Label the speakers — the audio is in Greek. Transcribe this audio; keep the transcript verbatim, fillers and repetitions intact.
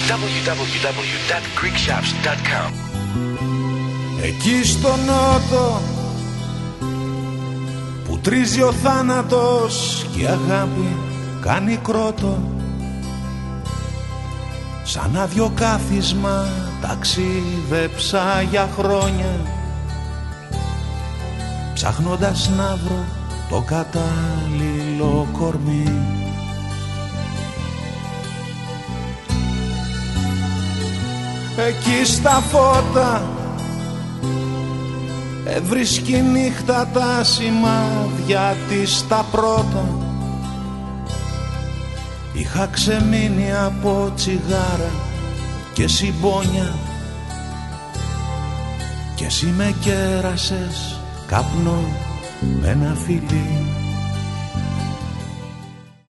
Speaker 1: double-u double-u double-u τελεία greek shops τελεία com.
Speaker 2: Εκεί στο νότο που τρίζει ο θάνατος και η αγάπη κάνει κρότο, σαν άδειο κάθισμα ταξίδεψα για χρόνια, ψάχνοντας να βρω το κατάλληλο κορμί. Εκεί στα φώτα έβρισκει νύχτα τα σημάδια της τα πρώτα. Είχα ξεμείνει από τσιγάρα και συμπόνια κι εσύ με κέρασες καπνό με ένα φιλί.